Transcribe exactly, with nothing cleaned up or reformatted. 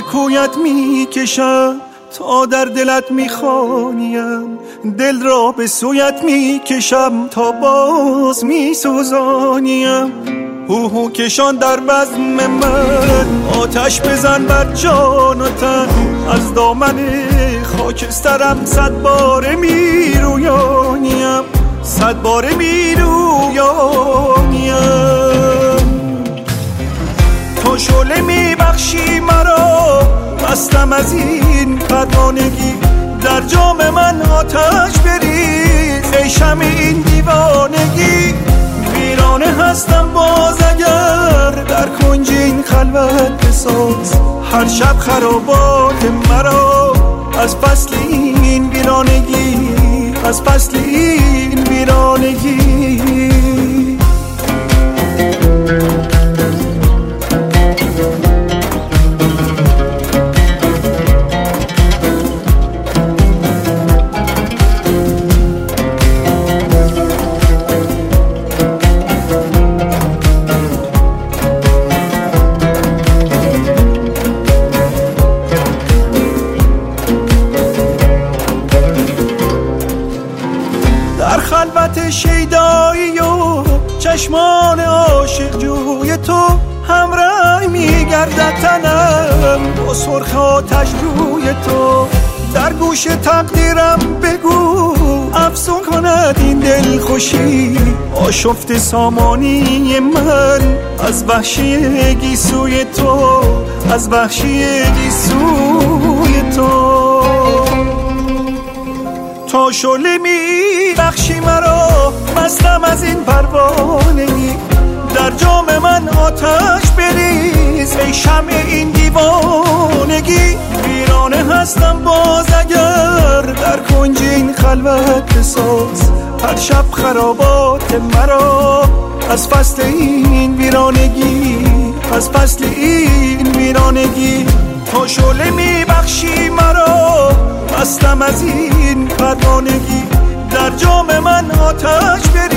کویت میکشم تا در دلت میخوانیم، دل را به سویت میکشم تا باز میسوزانیم. هوهو کشان در بزم من، آتش بزن بر جان و تن، از دامن خاکسترم صد باره میرویانیم، صد باره میرویانیم. تو شعله میبخشی مرا، مستم از این پروانگی، در جام من آتش بریز ای شمع این دیوانگی. ویرانه هستم باز اگر در کنج این خلوت بساز، هر شب خرابات مرا از فصل این ویرانگی، از فصل این ویرانگی. خلوت شیدایی و چشمان عاشق جوی تو، همراه میگردد تنم با سرخ آتش روی تو. در گوش تقدیرم بگو افسون کند این دل خوشی، آشفت سامانی من از وحشی گیسوی تو، از وحشی گیسوی تو. تو شعله میبخشی مرا، مستم از این پروانگی، در جام من آتش بریز ای شمع این دیوانگی. ویرانه هستم باز اگر در کنج این خلوت بساز، هر شب خرابات مرا از فصل این ویرانگی، از فصل این ویرانگی. تو شعله میبخشی مرا، مستم از این پروانگی، در جام من آتش بریز